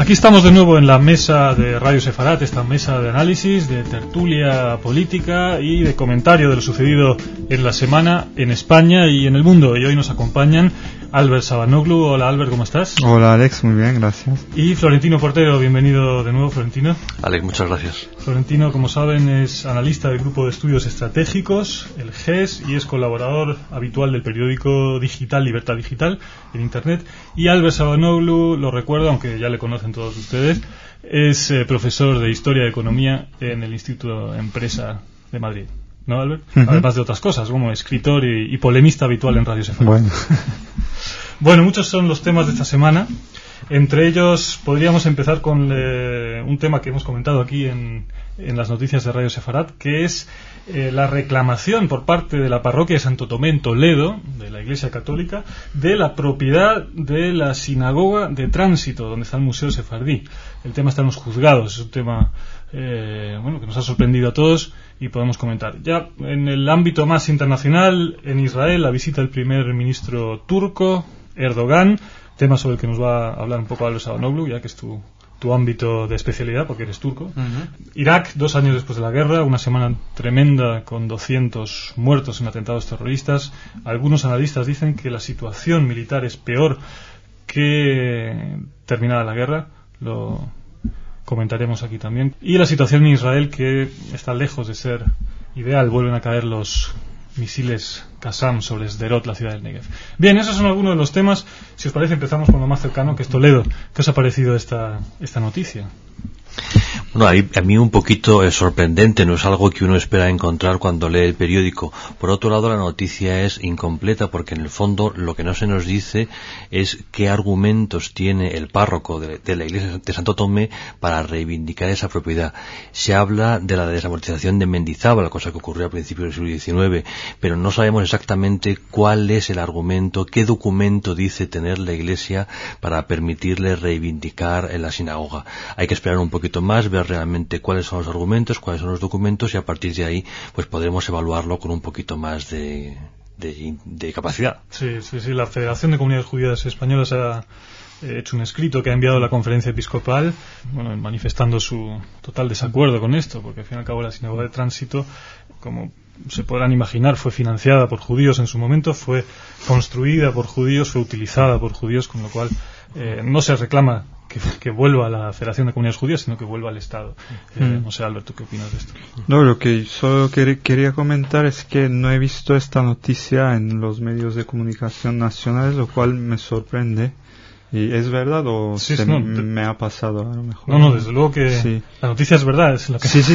Aquí estamos de nuevo en la mesa de Radio Sefarat, esta mesa de análisis, de tertulia política y de comentario de lo sucedido en la semana en España y en el mundo. Y hoy nos acompañan Albert Sabanoglu. Hola Albert, ¿cómo estás? Hola Alex, muy bien, gracias. Y Florentino Portero, bienvenido de nuevo, Florentino. Alex, muchas gracias. Florentino, como saben, es analista del Grupo de Estudios Estratégicos, el GES, y es colaborador habitual del periódico digital Libertad Digital en Internet. Y Albert Sabanoglu, lo recuerdo, aunque ya le conocen todos ustedes, es profesor de Historia y Economía en el Instituto Empresa de Madrid. ¿No, Albert? Además de otras cosas, como escritor y polemista habitual en Radio Sefarat. Bueno, muchos son los temas de esta semana. Entre ellos podríamos empezar con un tema que hemos comentado aquí en las noticias de Radio Sefarat, que es la reclamación por parte de la parroquia de Santo Tomé en Toledo, de la Iglesia Católica, de la propiedad de la sinagoga de Tránsito, donde está el Museo Sefardí. El tema está en los juzgados, es un tema que nos ha sorprendido a todos y podemos comentar. Ya en el ámbito más internacional, en Israel, la visita del primer ministro turco, Erdogan, tema sobre el que nos va a hablar un poco Albert Sabanoglu, ya que es tu ámbito de especialidad, porque eres turco. Irak, 2 años después de la guerra, una semana tremenda con 200 muertos en atentados terroristas. Algunos analistas dicen que la situación militar es peor que terminada la guerra. Lo comentaremos aquí también. Y la situación en Israel, que está lejos de ser ideal. Vuelven a caer los misiles Qassam sobre Sderot, la ciudad del Negev. Bien, esos son algunos de los temas. Si os parece, empezamos con lo más cercano, que es Toledo. ¿Qué os ha parecido esta noticia? Bueno, a mí un poquito sorprendente, no es algo que uno espera encontrar cuando lee el periódico. Por otro lado, la noticia es incompleta porque en el fondo lo que no se nos dice es qué argumentos tiene el párroco de la iglesia de Santo Tomé para reivindicar esa propiedad. Se habla de la desamortización de Mendizábal, cosa que ocurrió a principios del siglo XIX, pero no sabemos exactamente cuál es el argumento, qué documento dice tener la iglesia para permitirle reivindicar en la sinagoga. Hay que esperar un poquito más, ver realmente cuáles son los argumentos, cuáles son los documentos, y a partir de ahí pues podremos evaluarlo con un poquito más de capacidad. Sí, la Federación de Comunidades Judías Españolas ha hecho un escrito que ha enviado a la Conferencia Episcopal, manifestando su total desacuerdo con esto, porque al fin y al cabo la sinagoga de Tránsito, como se podrán imaginar, fue financiada por judíos en su momento, fue construida por judíos, fue utilizada por judíos, con lo cual no se reclama que vuelva a la Federación de Comunidades Judías, sino que vuelva al Estado. No sé, Albert, ¿tú qué opinas de esto? No, lo que solo quería comentar es que no he visto esta noticia en los medios de comunicación nacionales, lo cual me sorprende. ¿Y es verdad o me ha pasado a lo mejor? No, desde luego que la noticia es verdad. Es lo que sí,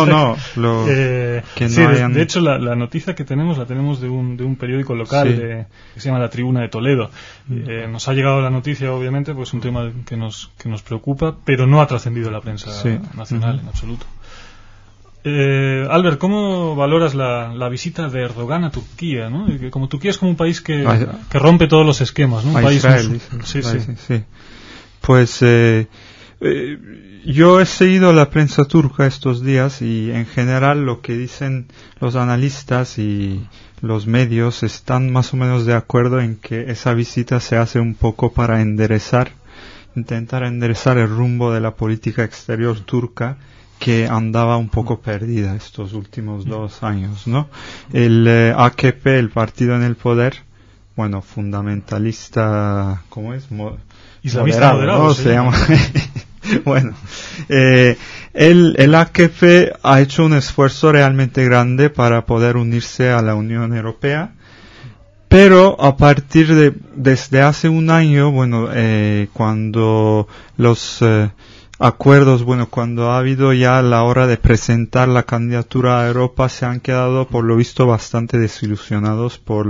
de hecho la noticia que tenemos la tenemos de un periódico local que se llama La Tribuna de Toledo. Nos ha llegado la noticia, obviamente, pues un tema que nos preocupa, pero no ha trascendido la prensa nacional en absoluto. Albert, ¿cómo valoras la visita de Erdogan a Turquía, ¿no? Como Turquía es como un país que rompe todos los esquemas, ¿no? Un país Israel, sí. Pues yo he seguido la prensa turca estos días y en general lo que dicen los analistas y los medios están más o menos de acuerdo en que esa visita se hace un poco para intentar enderezar el rumbo de la política exterior turca, que andaba un poco perdida estos últimos 2 años, ¿no? El AKP, el partido en el poder, fundamentalista, ¿cómo es? Islamista moderado, ¿no? Se llama. El AKP ha hecho un esfuerzo realmente grande para poder unirse a la Unión Europea, pero a partir desde hace un año, cuando los acuerdos, cuando ha habido ya la hora de presentar la candidatura a Europa, se han quedado por lo visto bastante desilusionados por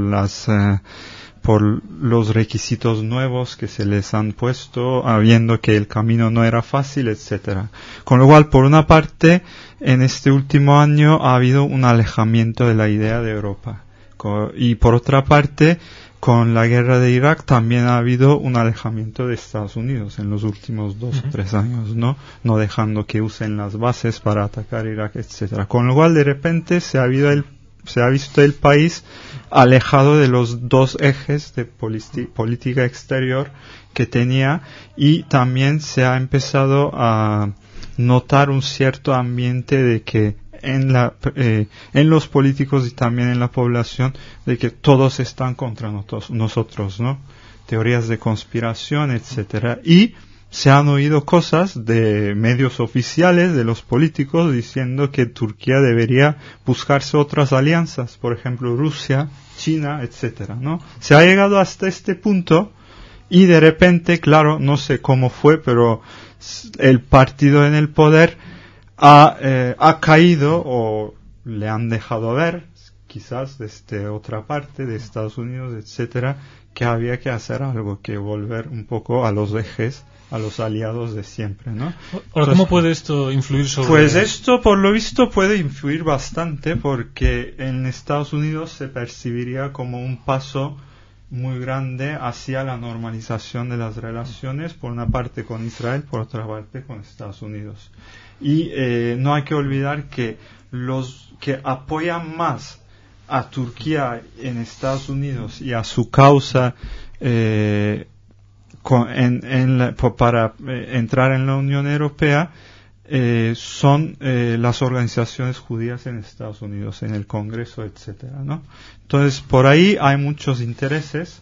los requisitos nuevos que se les han puesto, viendo que el camino no era fácil, etcétera. Con lo cual, por una parte, en este último año ha habido un alejamiento de la idea de Europa. Y por otra parte, con la guerra de Irak también ha habido un alejamiento de Estados Unidos en los últimos 2 o 3 años, no dejando que usen las bases para atacar Irak, etcétera. Con lo cual, de repente, se ha habido se ha visto el país alejado de los dos ejes de política exterior que tenía, y también se ha empezado a notar un cierto ambiente de que en los políticos y también en la población, de que todos están contra nosotros, ¿no? Teorías de conspiración, etcétera. Y se han oído cosas de medios oficiales, de los políticos, diciendo que Turquía debería buscarse otras alianzas, por ejemplo Rusia, China, etcétera, ¿no? Se ha llegado hasta este punto, y de repente, claro, no sé cómo fue, pero el partido en el poder ha caído, o le han dejado ver, quizás desde otra parte de Estados Unidos, etcétera, que había que hacer algo, que volver un poco a los ejes, a los aliados de siempre, ¿no? Ahora, ¿cómo puede esto influir sobre...? Pues esto, por lo visto, puede influir bastante, porque en Estados Unidos se percibiría como un paso muy grande hacia la normalización de las relaciones, por una parte con Israel, por otra parte con Estados Unidos. Y no hay que olvidar que los que apoyan más a Turquía en Estados Unidos y a su causa para entrar en la Unión Europea son las organizaciones judías en Estados Unidos, en el Congreso, etcétera, ¿no? Entonces, por ahí hay muchos intereses.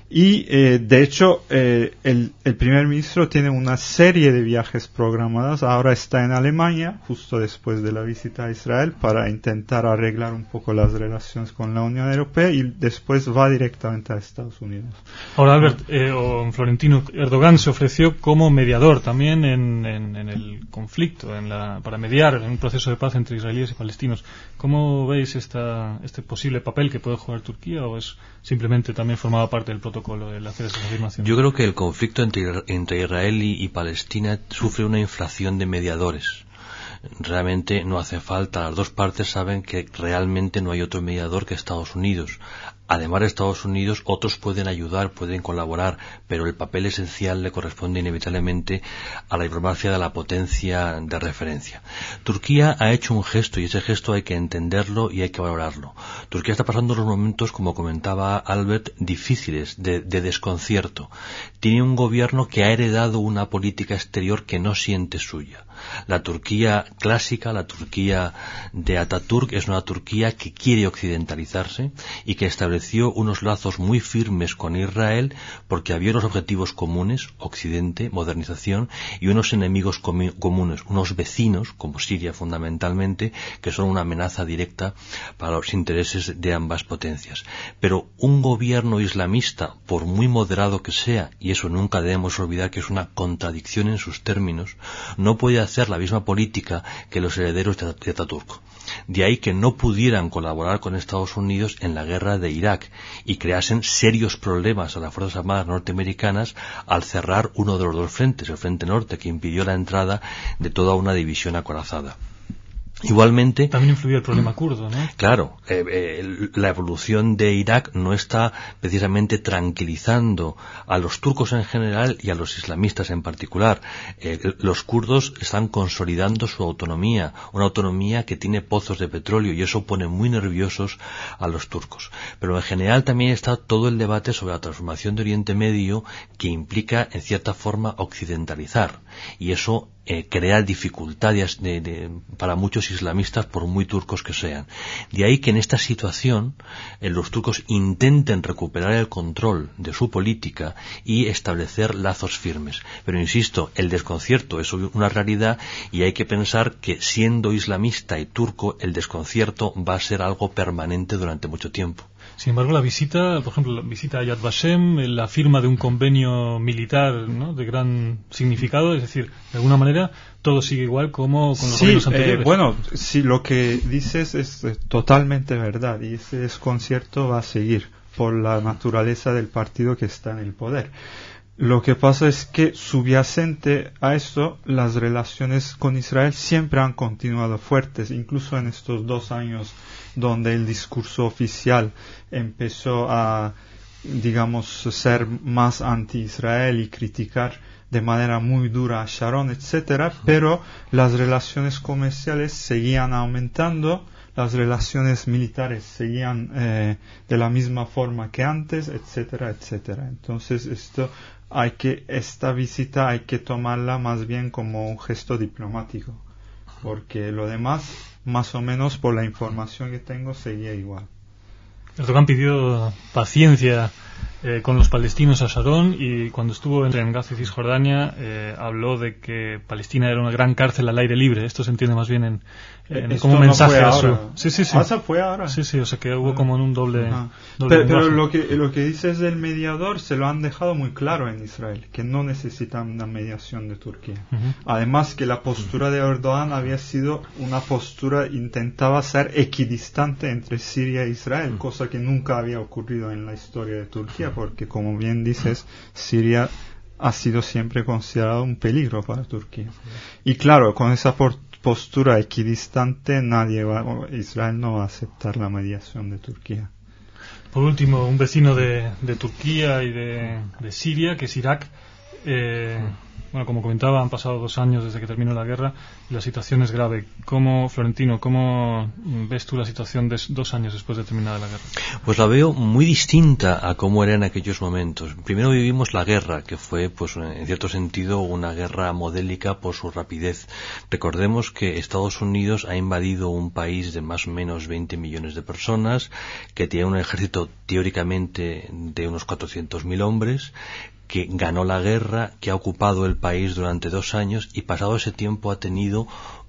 Y de hecho el primer ministro tiene una serie de viajes programadas. Ahora está en Alemania, justo después de la visita a Israel, para intentar arreglar un poco las relaciones con la Unión Europea, y después va directamente a Estados Unidos. Ahora, Albert, Florentino, Erdogan se ofreció como mediador también en el conflicto, para mediar en un proceso de paz entre israelíes y palestinos. ¿Cómo veis este posible papel que puede jugar Turquía, o es simplemente también formaba parte del protocolo el hacer esas afirmaciones? Yo creo que el conflicto entre Israel y Palestina sufre una inflación de mediadores. Realmente no hace falta, las dos partes saben que realmente no hay otro mediador que Estados Unidos. Además de Estados Unidos, otros pueden ayudar, pueden colaborar, pero el papel esencial le corresponde inevitablemente a la diplomacia de la potencia de referencia. Turquía ha hecho un gesto, y ese gesto hay que entenderlo y hay que valorarlo. Turquía está pasando unos momentos, como comentaba Albert, difíciles, de desconcierto. Tiene un gobierno que ha heredado una política exterior que no siente suya. La Turquía clásica, la Turquía de Atatürk, es una Turquía que quiere occidentalizarse y que estableció unos lazos muy firmes con Israel porque había unos objetivos comunes, Occidente, modernización, y unos enemigos comunes, unos vecinos, como Siria fundamentalmente, que son una amenaza directa para los intereses de ambas potencias. Pero un gobierno islamista, por muy moderado que sea, y eso nunca debemos olvidar que es una contradicción en sus términos, no puede hacer la misma política que los herederos de Atatürk. De ahí que no pudieran colaborar con Estados Unidos en la guerra de Irak y creasen serios problemas a las Fuerzas Armadas norteamericanas al cerrar uno de los dos frentes, el frente norte, que impidió la entrada de toda una división acorazada. Igualmente, también influye el problema kurdo, ¿no? Claro, la evolución de Irak no está precisamente tranquilizando a los turcos en general y a los islamistas en particular. Los kurdos están consolidando su autonomía, una autonomía que tiene pozos de petróleo, y eso pone muy nerviosos a los turcos. Pero en general también está todo el debate sobre la transformación de Oriente Medio, que implica en cierta forma occidentalizar, y eso crea dificultades para muchos islamistas, por muy turcos que sean. De ahí que en esta situación los turcos intenten recuperar el control de su política y establecer lazos firmes. Pero insisto, el desconcierto es una realidad, y hay que pensar que siendo islamista y turco, el desconcierto va a ser algo permanente durante mucho tiempo. Sin embargo, la visita, por ejemplo, la visita a Yad Vashem, la firma de un convenio militar, ¿no?, de gran significado, es decir, de alguna manera todo sigue igual como con los gobiernos anteriores. Bueno, sí, lo que dices es totalmente verdad, y ese desconcierto va a seguir por la naturaleza del partido que está en el poder. Lo que pasa es que, subyacente a esto, las relaciones con Israel siempre han continuado fuertes, incluso en estos 2 años donde el discurso oficial empezó a, digamos, ser más anti-Israel y criticar de manera muy dura a Sharon, etcétera, pero las relaciones comerciales seguían aumentando, las relaciones militares seguían de la misma forma que antes, etcétera, etcétera. Entonces esta visita hay que tomarla más bien como un gesto diplomático, porque lo demás, más o menos por la información que tengo, seguía igual. Erdogan pidió paciencia con los palestinos a Sharon, y cuando estuvo en Gaza y Cisjordania habló de que Palestina era una gran cárcel al aire libre. Esto se entiende más bien como un mensaje a su... Sí. Fue ahora. Sí, o sea que hubo como en un doble pero lo que dices del mediador se lo han dejado muy claro en Israel, que no necesitan una mediación de Turquía. Además que la postura de Erdogan había sido una postura, intentaba ser equidistante entre Siria e Israel, cosa que nunca había ocurrido en la historia de Turquía, porque como bien dices, Siria ha sido siempre considerado un peligro para Turquía. Y claro, con esa postura equidistante, Israel no va a aceptar la mediación de Turquía. Por último, un vecino de Turquía y de Siria, que es Irak. Bueno, como comentaba, han pasado 2 años desde que terminó la guerra y la situación es grave. Florentino, ¿cómo ves tú la situación 2 años después de terminar la guerra? Pues la veo muy distinta a cómo era en aquellos momentos. Primero vivimos la guerra, que fue, pues, en cierto sentido, una guerra modélica por su rapidez. Recordemos que Estados Unidos ha invadido un país de más o menos 20 millones de personas, que tiene un ejército teóricamente de unos 400.000 hombres, que ganó la guerra, que ha ocupado el país durante 2 años y pasado ese tiempo ha tenido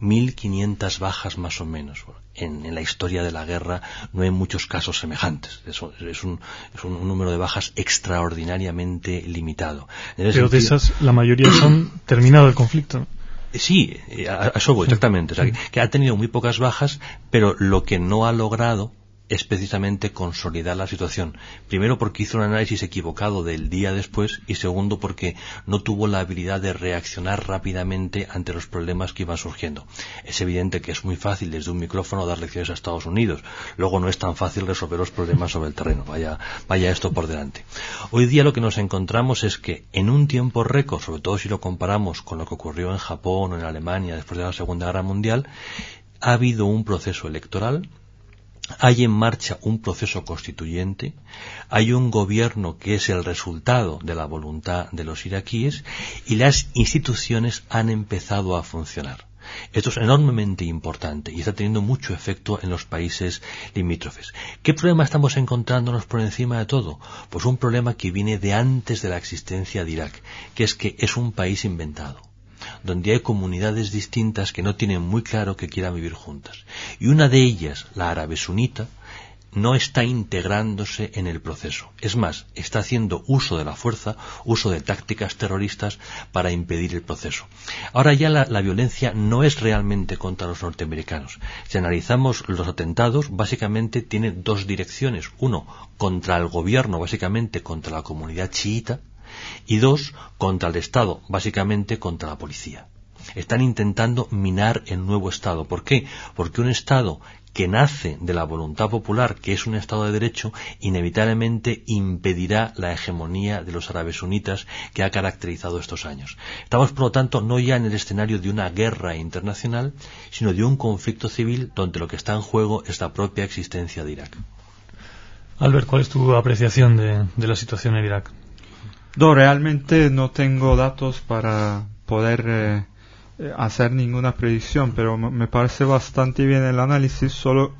1.500 bajas más o menos. En la historia de la guerra no hay muchos casos semejantes. Es un número de bajas extraordinariamente limitado. Pero de esas, la mayoría son terminado el conflicto. Sí, a eso voy, exactamente. O sea, que ha tenido muy pocas bajas, pero lo que no ha logrado es precisamente consolidar la situación. Primero porque hizo un análisis equivocado del día después, y segundo porque no tuvo la habilidad de reaccionar rápidamente ante los problemas que iban surgiendo. Es evidente que es muy fácil desde un micrófono dar lecciones a Estados Unidos, luego no es tan fácil resolver los problemas sobre el terreno, vaya esto por delante. Hoy día lo que nos encontramos es que en un tiempo récord, sobre todo si lo comparamos con lo que ocurrió en Japón o en Alemania después de la Segunda Guerra Mundial, ha habido un proceso electoral, hay en marcha un proceso constituyente, hay un gobierno que es el resultado de la voluntad de los iraquíes y las instituciones han empezado a funcionar. Esto es enormemente importante y está teniendo mucho efecto en los países limítrofes. ¿Qué problema estamos encontrándonos por encima de todo? Pues un problema que viene de antes de la existencia de Irak, que es un país inventado, donde hay comunidades distintas que no tienen muy claro que quieran vivir juntas. Y una de ellas, la árabe sunita, no está integrándose en el proceso. Es más, está haciendo uso de la fuerza, uso de tácticas terroristas para impedir el proceso. Ahora ya la violencia no es realmente contra los norteamericanos. Si analizamos los atentados, básicamente tiene 2 direcciones. Uno, contra el gobierno, básicamente contra la comunidad chiita, y 2, contra el Estado, básicamente contra la policía. Están intentando minar el nuevo Estado. ¿Por qué? Porque un Estado que nace de la voluntad popular, que es un Estado de Derecho, inevitablemente impedirá la hegemonía de los árabes sunitas que ha caracterizado estos años. Estamos, por lo tanto, no ya en el escenario de una guerra internacional, sino de un conflicto civil donde lo que está en juego es la propia existencia de Irak. Albert, ¿cuál es tu apreciación de la situación en Irak? No, realmente no tengo datos para poder hacer ninguna predicción, pero me parece bastante bien el análisis. Solo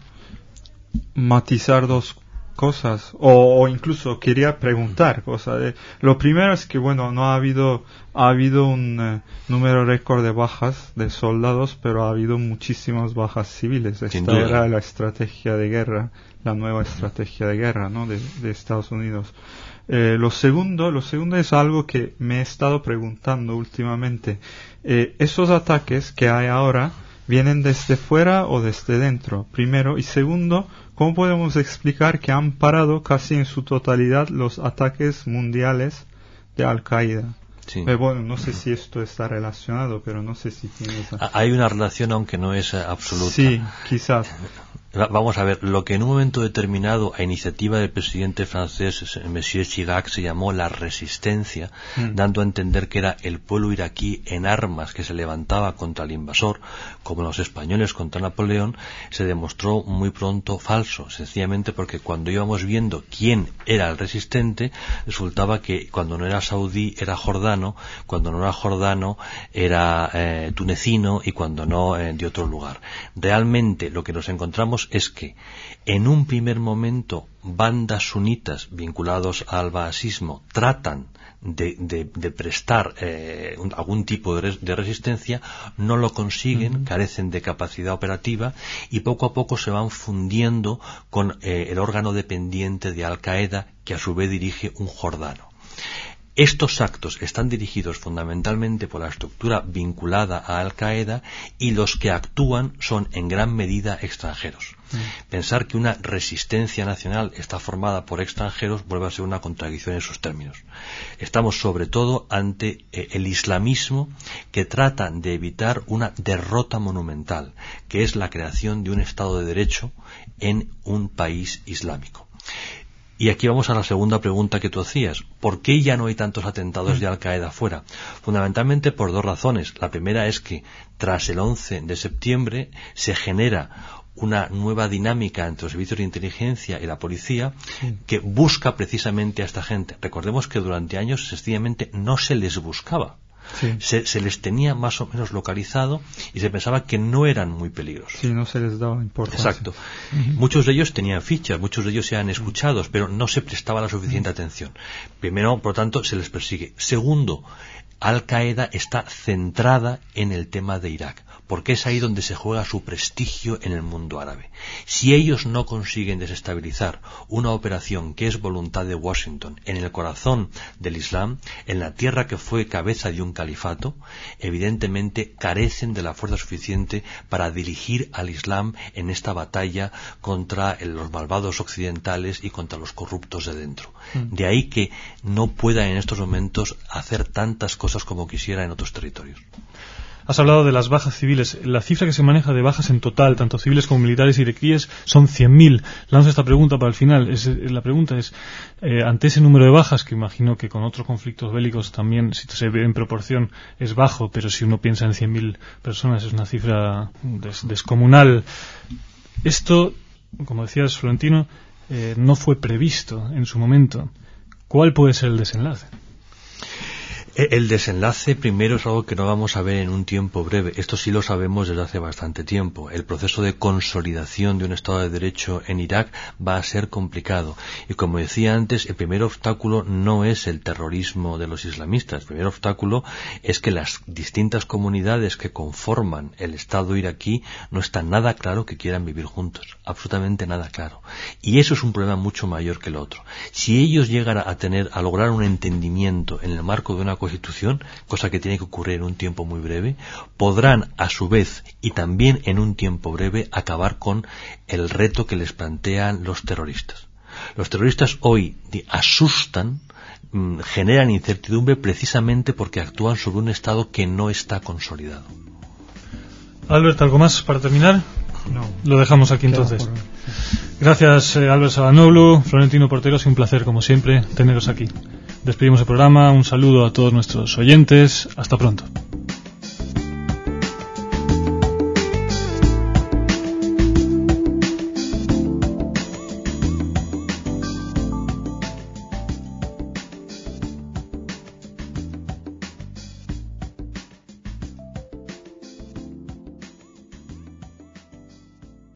matizar 2 cosas, o incluso quería preguntar cosas. Lo primero es que, bueno, no ha habido un número récord de bajas de soldados, pero ha habido muchísimas bajas civiles. Esta era la estrategia de guerra, la nueva estrategia de guerra, ¿no?, de Estados Unidos. Lo segundo es algo que me he estado preguntando últimamente. ¿Esos ataques que hay ahora vienen desde fuera o desde dentro? Primero. Y segundo, ¿cómo podemos explicar que han parado casi en su totalidad los ataques mundiales de Al-Qaeda? Sí. Bueno, no sé si esto está relacionado, pero no sé si tiene esa... Hay una relación, aunque no es absoluta. Sí, quizás. Vamos a ver, lo que en un momento determinado, a iniciativa del presidente francés, Monsieur Chirac, se llamó la resistencia, dando a entender que era el pueblo iraquí en armas que se levantaba contra el invasor, como los españoles contra Napoleón, se demostró muy pronto falso, sencillamente porque cuando íbamos viendo quién era el resistente, resultaba que cuando no era saudí era jordano, cuando no era jordano era tunecino y cuando no de otro lugar. Realmente lo que nos encontramos es que en un primer momento bandas sunitas vinculados al baasismo tratan de prestar algún tipo de resistencia, no lo consiguen, carecen de capacidad operativa y poco a poco se van fundiendo con el órgano dependiente de Al-Qaeda, que a su vez dirige un jordano. Estos actos están dirigidos fundamentalmente por la estructura vinculada a Al-Qaeda y los que actúan son en gran medida extranjeros. Pensar que una resistencia nacional está formada por extranjeros vuelve a ser una contradicción en sus términos. Estamos sobre todo ante el islamismo, que trata de evitar una derrota monumental, que es la creación de un Estado de Derecho en un país islámico. Y aquí vamos a la segunda pregunta que tú hacías. ¿Por qué ya no hay tantos atentados de Al-Qaeda fuera? Fundamentalmente por dos razones. La primera es que tras el 11 de septiembre se genera una nueva dinámica entre los servicios de inteligencia y la policía que busca precisamente a esta gente. Recordemos que durante años sencillamente no se les buscaba. Sí. Se les tenía más o menos localizado y se pensaba que no eran muy peligrosos. Sí, no se les daba importancia. Exacto. Muchos de ellos tenían fichas, muchos de ellos eran escuchados, pero no se prestaba la suficiente atención. Primero, por lo tanto, se les persigue. Segundo, Al-Qaeda está centrada en el tema de Irak, porque es ahí donde se juega su prestigio en el mundo árabe. Si ellos no consiguen desestabilizar una operación que es voluntad de Washington en el corazón del Islam, en la tierra que fue cabeza de un califato, evidentemente carecen de la fuerza suficiente para dirigir al Islam en esta batalla contra los malvados occidentales y contra los corruptos de dentro. De ahí que no puedan en estos momentos hacer tantas cosas como quisiera en otros territorios. Has hablado de las bajas civiles. La cifra que se maneja de bajas en total, tanto civiles como militares y iraquíes, son 100.000. Lanzo esta pregunta para el final. La pregunta es, ante ese número de bajas, que imagino que con otros conflictos bélicos también, si se ve en proporción, es bajo, pero si uno piensa en 100.000 personas es una cifra descomunal. Esto, como decías, Florentino, no fue previsto en su momento. ¿Cuál puede ser el desenlace? El desenlace primero es algo que no vamos a ver en un tiempo breve. Esto sí lo sabemos desde hace bastante tiempo. El proceso de consolidación de un Estado de Derecho en Irak va a ser complicado. Y como decía antes, el primer obstáculo no es el terrorismo de los islamistas. El primer obstáculo es que las distintas comunidades que conforman el Estado iraquí no está nada claro que quieran vivir juntos. Absolutamente nada claro. Y eso es un problema mucho mayor que el otro. Si ellos llegan a lograr un entendimiento en el marco de una Constitución, cosa que tiene que ocurrir en un tiempo muy breve, podrán a su vez y también en un tiempo breve acabar con el reto que les plantean los terroristas. Los terroristas hoy asustan, generan incertidumbre precisamente porque actúan sobre un Estado que no está consolidado. Albert, ¿algo más para terminar? No. Lo dejamos aquí entonces. Gracias, Albert Sabanoglu, Florentino Portero, es un placer como siempre teneros aquí. Despedimos el programa, un saludo a todos nuestros oyentes, hasta pronto.